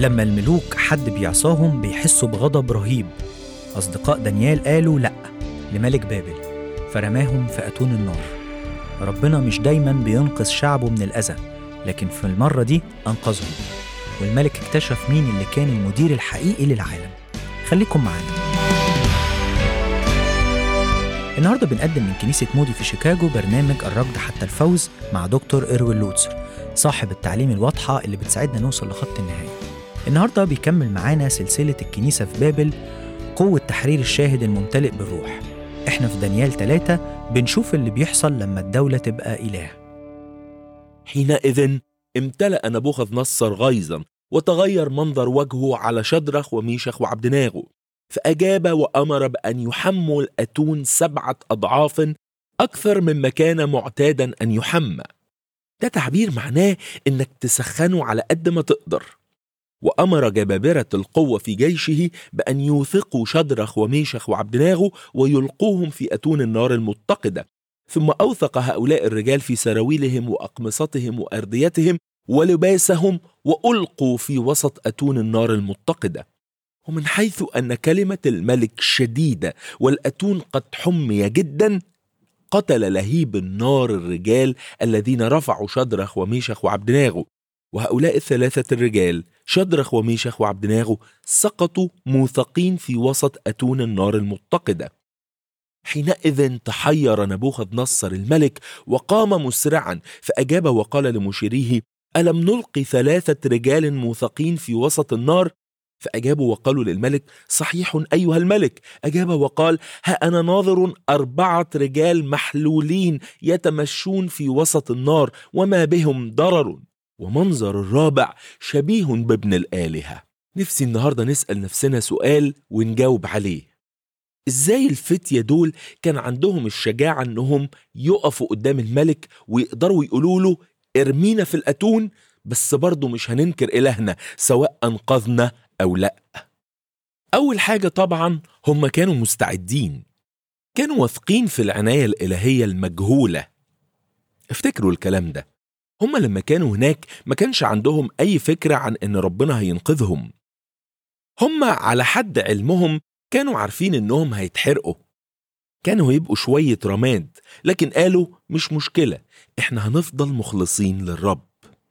لما الملوك حد بيعصاهم بيحسوا بغضب رهيب. أصدقاء دانيال قالوا لأ لملك بابل، فرماهم في أتون النار. ربنا مش دايما بينقذ شعبه من الأذى، لكن في المرة دي أنقذهم، والملك اكتشف مين اللي كان المدير الحقيقي للعالم. خليكم معانا. النهاردة بنقدم من كنيسة مودي في شيكاغو برنامج الركض حتى الفوز مع دكتور إروين لوتسر، صاحب التعليم الواضحة اللي بتساعدنا نوصل لخط النهاية. النهاردة بيكمل معانا سلسلة الكنيسة في بابل، قوة تحرير الشاهد الممتلئ بالروح. احنا في دانيال 3 بنشوف اللي بيحصل لما الدولة تبقى إله. حينئذ امتلأ نبوخذ نصر غيظا، وتغير منظر وجهه على شدرخ وميشخ وعبدناغو، فأجاب وأمر بأن يحموا الأتون 7 أضعاف أكثر مما كان معتادا أن يحمى. ده تعبير معناه إنك تسخنه على قد ما تقدر. وأمر جبابرة القوة في جيشه بأن يوثقوا شدرخ وميشخ وعبدناغو ويلقوهم في أتون النار المتقدة. ثم أوثق هؤلاء الرجال في سراويلهم وأقمصتهم وأرديتهم ولباسهم، وألقوا في وسط أتون النار المتقدة. ومن حيث أن كلمة الملك شديدة والأتون قد حمي جدا، قتل لهيب النار الرجال الذين رفعوا شدرخ وميشخ وعبدناغو. وهؤلاء ال3 الرجال شدرخ وميشخ وعبدناغو سقطوا موثقين في وسط أتون النار المتقدة. حينئذ تحير نبوخذ نصر الملك وقام مسرعا، فأجاب وقال لمشيريه: ألم نلقي 3 رجال موثقين في وسط النار؟ فأجابوا وقالوا للملك: صحيح أيها الملك. أجاب وقال: ها أنا ناظر 4 رجال محلولين يتمشون في وسط النار وما بهم ضرر، ومنظر الرابع شبيه بابن الآلهة. نفسي النهاردة نسأل نفسنا سؤال ونجاوب عليه: إزاي الفتية دول كان عندهم الشجاعة أنهم يقفوا قدام الملك ويقدروا يقولوا له ارمينا في الأتون، بس برضو مش هننكر إلهنا سواء أنقذنا أو لا؟ أول حاجة طبعا هم كانوا مستعدين، كانوا واثقين في العناية الإلهية المجهولة. افتكروا الكلام ده، هم لما كانوا هناك ما كانش عندهم أي فكرة عن إن ربنا هينقذهم. هم على حد علمهم كانوا عارفين إنهم هيتحرقوا، كانوا يبقوا شوية رماد، لكن قالوا مش مشكلة، إحنا هنفضل مخلصين للرب.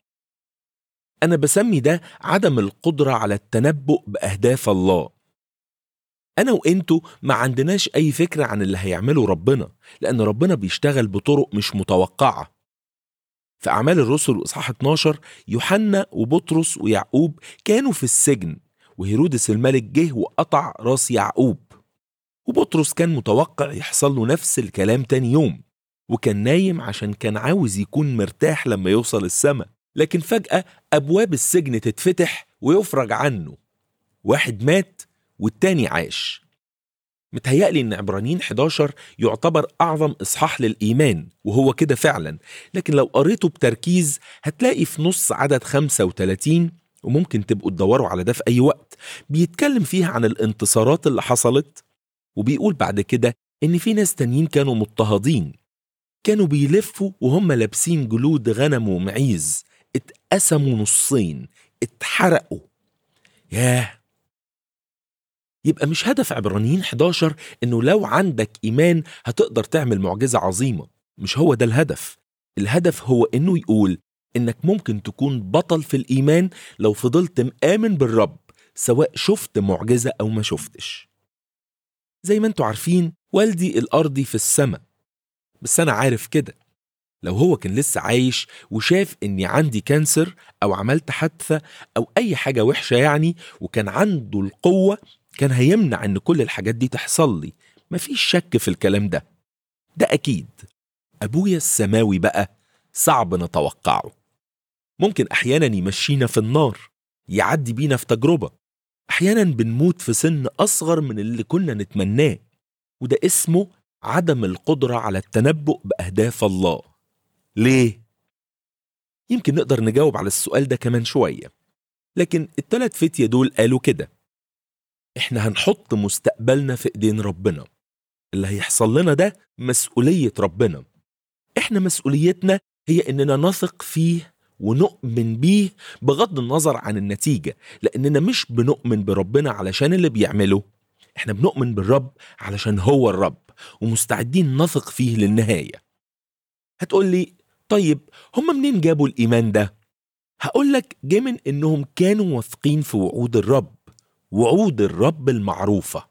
أنا بسمي ده عدم القدرة على التنبؤ بأهداف الله. أنا وإنتوا ما عندناش أي فكرة عن اللي هيعمله ربنا، لأن ربنا بيشتغل بطرق مش متوقعة. في أعمال الرسل إصحاح 12 يوحنا وبطرس ويعقوب كانوا في السجن، وهيرودس الملك جه وقطع راس يعقوب، وبطرس كان متوقع يحصل له نفس الكلام تاني يوم، وكان نايم عشان كان عاوز يكون مرتاح لما يوصل السماء. لكن فجأة أبواب السجن تتفتح ويفرج عنه، واحد مات والتاني عاش. متهيألي إن عبرانيين 11 يعتبر أعظم إصحاح للإيمان، وهو كده فعلا، لكن لو قريته بتركيز هتلاقي في نص عدد 35، وممكن تبقوا تدوروا على ده في أي وقت، بيتكلم فيها عن الانتصارات اللي حصلت، وبيقول بعد كده إن في ناس تانيين كانوا مضطهدين، كانوا بيلفوا وهم لابسين جلود غنم ومعيز، اتقسموا نصين، اتحرقوا. ياه! يبقى مش هدف عبرانيين 11 إنه لو عندك إيمان هتقدر تعمل معجزة عظيمة، مش هو ده الهدف. الهدف هو إنه يقول إنك ممكن تكون بطل في الإيمان لو فضلت مآمن بالرب، سواء شفت معجزة أو ما شفتش. زي ما انتوا عارفين والدي الأرضي في السماء، بس أنا عارف كده لو هو كان لسه عايش وشاف إني عندي كانسر أو عملت حادثة أو أي حاجة وحشة يعني، وكان عنده القوة، كان هيمنع إن كل الحاجات دي تحصل لي. مفيش شك في الكلام ده أكيد. أبويا السماوي بقى صعب نتوقعه. ممكن أحيانا يمشينا في النار، يعدي بينا في تجربة، أحيانا بنموت في سن أصغر من اللي كنا نتمناه، وده اسمه عدم القدرة على التنبؤ بأهداف الله. ليه؟ يمكن نقدر نجاوب على السؤال ده كمان شوية، لكن ال3 فتية دول قالوا كده: إحنا هنحط مستقبلنا في إيدين ربنا، اللي هيحصل لنا ده مسؤولية ربنا. إحنا مسؤوليتنا هي إننا نثق فيه ونؤمن بيه بغض النظر عن النتيجة، لأننا مش بنؤمن بربنا علشان اللي بيعمله، احنا بنؤمن بالرب علشان هو الرب ومستعدين نثق فيه للنهاية. هتقولي طيب هم منين جابوا الإيمان ده؟ هقولك جه من إنهم كانوا واثقين في وعود الرب، وعود الرب المعروفة.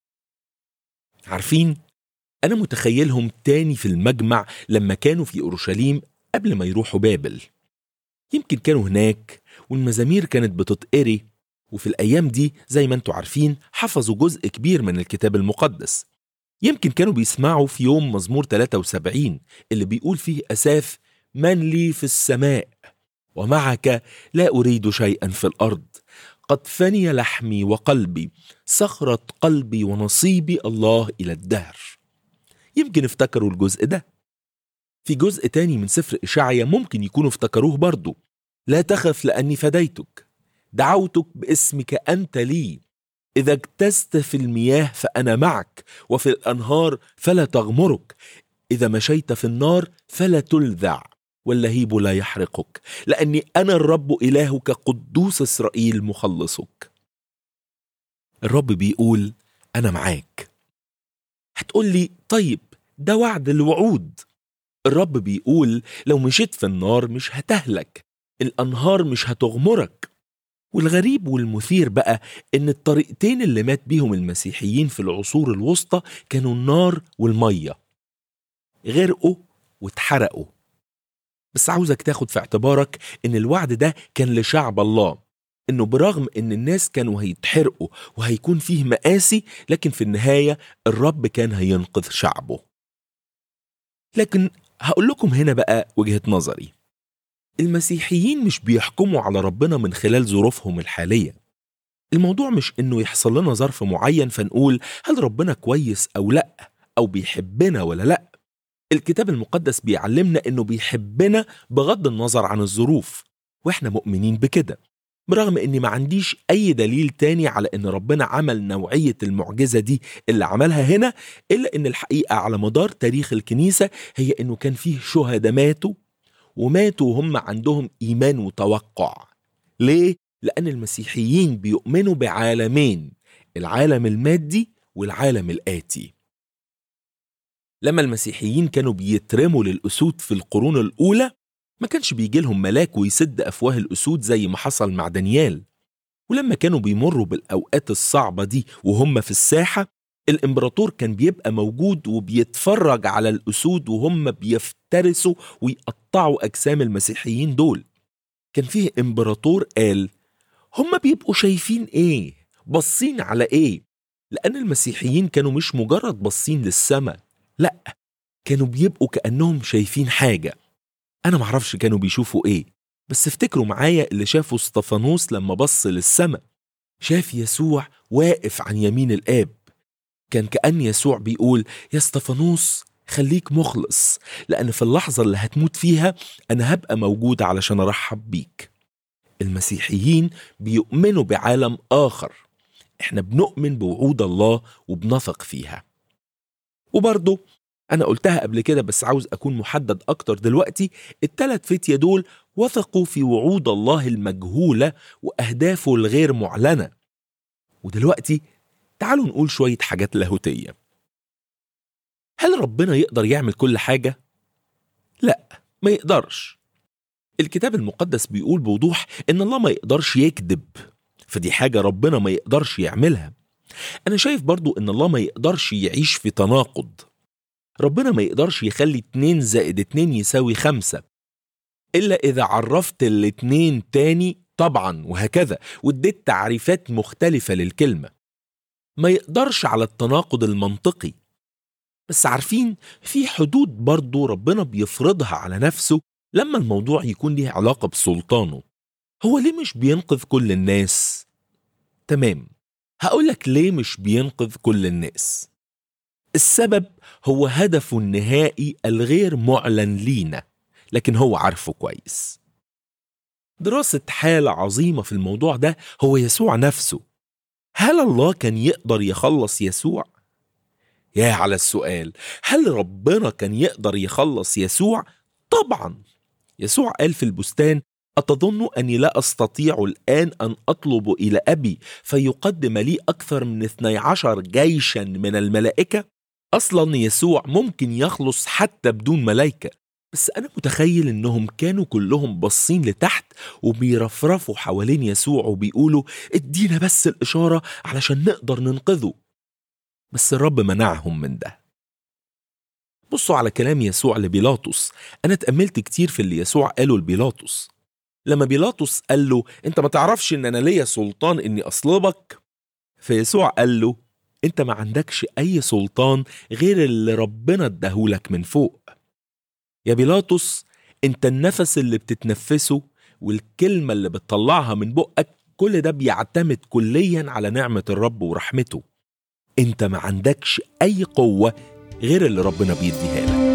عارفين، أنا متخيلهم تاني في المجمع لما كانوا في أورشليم قبل ما يروحوا بابل. يمكن كانوا هناك والمزامير كانت بتتقري، وفي الأيام دي زي ما انتوا عارفين حفظوا جزء كبير من الكتاب المقدس. يمكن كانوا بيسمعوا في يوم مزمور 73 اللي بيقول فيه أساف: من لي في السماء ومعك لا أريد شيئا في الأرض، قد فني لحمي وقلبي، صخرة قلبي ونصيبي الله إلى الدهر. يمكن افتكروا الجزء ده. في جزء تاني من سفر إشعيا ممكن يكونوا افتكروه برضو: لا تخف لأني فديتك، دعوتك باسمك أنت لي، إذا اجتزت في المياه فأنا معك، وفي الأنهار فلا تغمرك، إذا مشيت في النار فلا تلذع، واللهيب لا يحرقك، لأني أنا الرب إلهك قدوس إسرائيل مخلصك. الرب بيقول أنا معاك. هتقولي طيب ده وعد الوعود. الرب بيقول لو مشيت في النار مش هتهلك، الأنهار مش هتغمرك. والغريب والمثير بقى إن الطريقتين اللي مات بيهم المسيحيين في العصور الوسطى كانوا النار والمية، غرقوا واتحرقوا. بس عاوزك تاخد في اعتبارك إن الوعد ده كان لشعب الله، إنه برغم إن الناس كانوا هيتحرقوا وهيكون فيه مآسي، لكن في النهاية الرب كان هينقذ شعبه. لكن هقول لكم هنا بقى وجهة نظري. المسيحيين مش بيحكموا على ربنا من خلال ظروفهم الحالية. الموضوع مش إنه يحصل لنا ظرف معين فنقول هل ربنا كويس أو لأ، أو بيحبنا ولا لأ. الكتاب المقدس بيعلمنا إنه بيحبنا بغض النظر عن الظروف، وإحنا مؤمنين بكده، برغم إني ما عنديش أي دليل تاني على إن ربنا عمل نوعية المعجزة دي اللي عملها هنا، إلا إن الحقيقة على مدار تاريخ الكنيسة هي إنه كان فيه شهداء ماتوا وهم عندهم إيمان وتوقع. ليه؟ لأن المسيحيين بيؤمنوا بعالمين، العالم المادي والعالم الآتي. لما المسيحيين كانوا بيترموا للأسود في القرون الأولى، ما كانش بيجي لهم ملاك ويسد أفواه الأسود زي ما حصل مع دانيال. ولما كانوا بيمروا بالأوقات الصعبة دي وهم في الساحة، الإمبراطور كان بيبقى موجود وبيتفرج على الأسود وهم بيفترسوا ويقطعوا أجسام المسيحيين دول. كان فيه إمبراطور قال هم بيبقوا شايفين إيه؟ بصين على إيه؟ لأن المسيحيين كانوا مش مجرد بصين للسماء، لأ، كانوا بيبقوا كأنهم شايفين حاجة. أنا معرفش كانوا بيشوفوا إيه، بس افتكروا معايا اللي شافوا اسطفانوس لما بص للسماء، شاف يسوع واقف عن يمين الآب. كان كأن يسوع بيقول يا اسطفانوس خليك مخلص، لأن في اللحظة اللي هتموت فيها أنا هبقى موجود علشان أرحب بيك. المسيحيين بيؤمنوا بعالم آخر، إحنا بنؤمن بوعود الله وبنثق فيها. وبرضه أنا قلتها قبل كده بس عاوز أكون محدد أكتر دلوقتي، الثلاث فتية دول وثقوا في وعود الله المجهولة وأهدافه الغير معلنة. ودلوقتي تعالوا نقول شوية حاجات لاهوتية. هل ربنا يقدر يعمل كل حاجة؟ لا، ما يقدرش. الكتاب المقدس بيقول بوضوح إن الله ما يقدرش يكذب، فدي حاجة ربنا ما يقدرش يعملها. أنا شايف برضو إن الله ما يقدرش يعيش في تناقض. ربنا ما يقدرش يخلي 2 زائد 2 يساوي 5 إلا إذا عرفت الاتنين تاني طبعا وهكذا، واديت تعريفات مختلفة للكلمة. ما يقدرش على التناقض المنطقي. بس عارفين في حدود برضو ربنا بيفرضها على نفسه لما الموضوع يكون ليه علاقة بسلطانه. هو ليه مش بينقذ كل الناس؟ تمام، هقولك ليه مش بينقذ كل الناس. السبب هو هدفه النهائي الغير معلن لينا، لكن هو عارفه كويس. دراسة حالة عظيمة في الموضوع ده هو يسوع نفسه. هل الله كان يقدر يخلص يسوع؟ يا على السؤال، هل ربنا كان يقدر يخلص يسوع؟ طبعا. يسوع قال في البستان أتظن أني لا أستطيع الآن أن أطلب إلى أبي فيقدم لي أكثر من 12 جيشا من الملائكة؟ أصلا يسوع ممكن يخلص حتى بدون ملائكة، بس أنا متخيل إنهم كانوا كلهم باصين لتحت وبيرفرفوا حوالين يسوع وبيقولوا ادينا بس الإشارة علشان نقدر ننقذه. بس الرب منعهم من ده. بصوا على كلام يسوع لبيلاطس. أنا اتأملت كتير في اللي يسوع قاله لبيلاطس. لما بيلاطس قال له أنت ما تعرفش إن أنا ليا سلطان إني أصلبك، فيسوع قال له أنت ما عندكش أي سلطان غير اللي ربنا اداهولك من فوق. يا بيلاطس، أنت النفس اللي بتتنفسه والكلمة اللي بتطلعها من بقك كل ده بيعتمد كليا على نعمة الرب ورحمته. أنت ما عندكش أي قوة غير اللي ربنا بيديها لك.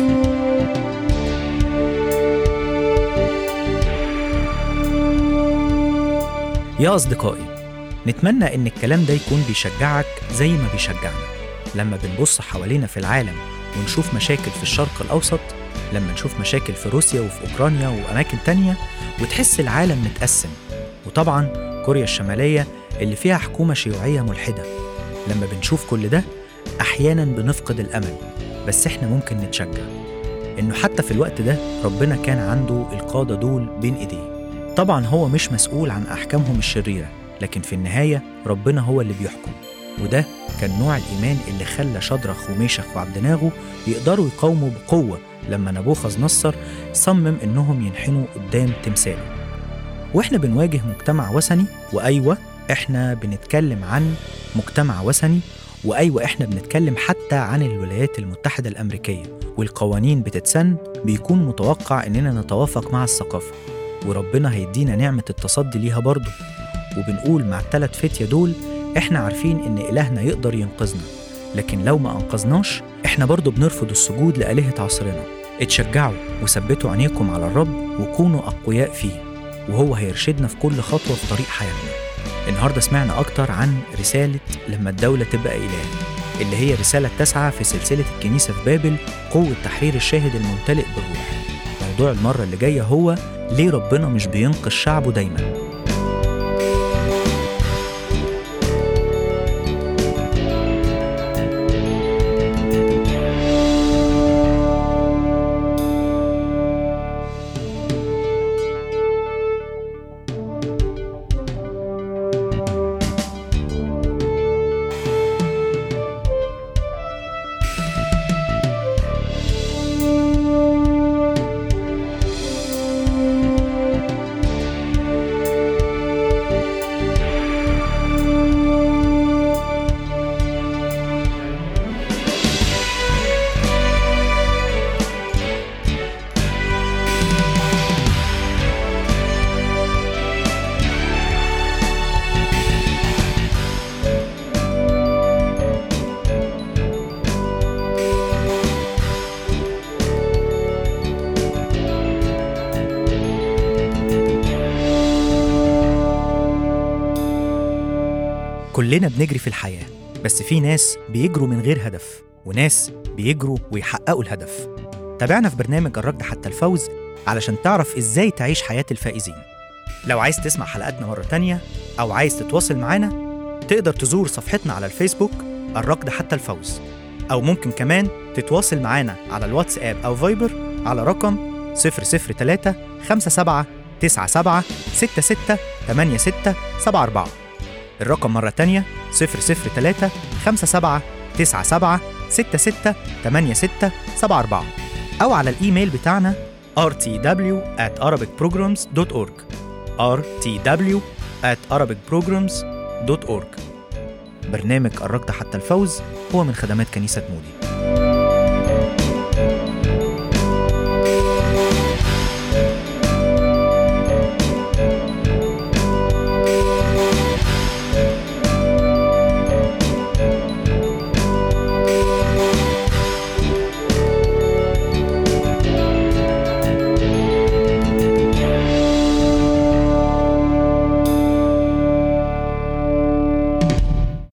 يا أصدقائي، نتمنى إن الكلام ده يكون بيشجعك زي ما بيشجعنا لما بنبص حوالينا في العالم ونشوف مشاكل في الشرق الأوسط، لما نشوف مشاكل في روسيا وفي أوكرانيا وأماكن تانية وتحس العالم متقسم، وطبعا كوريا الشمالية اللي فيها حكومة شيوعية ملحدة. لما بنشوف كل ده أحيانا بنفقد الأمل، بس إحنا ممكن نتشجع إنه حتى في الوقت ده ربنا كان عنده القادة دول بين إيديه. طبعا هو مش مسؤول عن أحكامهم الشريرة، لكن في النهاية ربنا هو اللي بيحكم. وده كان نوع الإيمان اللي خلى شدرخ وميشخ وعبدناغو يقدروا يقاوموا بقوة لما نبوخذ نصر صمم إنهم ينحنوا قدام تمثاله. وإحنا بنواجه مجتمع وثني، وأيوة إحنا بنتكلم عن مجتمع وثني، وأيوة إحنا بنتكلم حتى عن الولايات المتحدة الأمريكية، والقوانين بتتسن بيكون متوقع إننا نتوافق مع الثقافة، وربنا هيدينا نعمة التصدي ليها برضو. وبنقول مع ال3 فتية دول إحنا عارفين إن إلهنا يقدر ينقذنا، لكن لو ما أنقذناش إحنا برضو بنرفض السجود لآلهة عصرنا. اتشجعوا وثبتوا عينيكم على الرب وكونوا أقوياء فيه، وهو هيرشدنا في كل خطوة في طريق حياتنا. النهاردة سمعنا أكتر عن رسالة لما الدولة تبقى إله، اللي هي رسالة 9 في سلسلة الكنيسة في بابل، قوة تحرير الشاهد الممتلئ بالروح. موضوع المرة اللي جاية هو ليه ربنا مش بينقذ شعبه دايما. كلنا بنجري في الحياة، بس في ناس بيجروا من غير هدف، وناس بيجروا ويحققوا الهدف. تابعنا في برنامج الركض حتى الفوز علشان تعرف إزاي تعيش حياة الفائزين. لو عايز تسمع حلقاتنا مرة تانية أو عايز تتواصل معنا، تقدر تزور صفحتنا على الفيسبوك الركض حتى الفوز، أو ممكن كمان تتواصل معنا على الواتساب أو فايبر على رقم 003 57 97 66 86 74. الرقم مرة تانية 003 57 97 66 86 74، أو على الإيميل بتاعنا rtw@arabicprograms.org rtw@arabicprograms.org. برنامج الركض حتى الفوز هو من خدمات كنيسة مودي.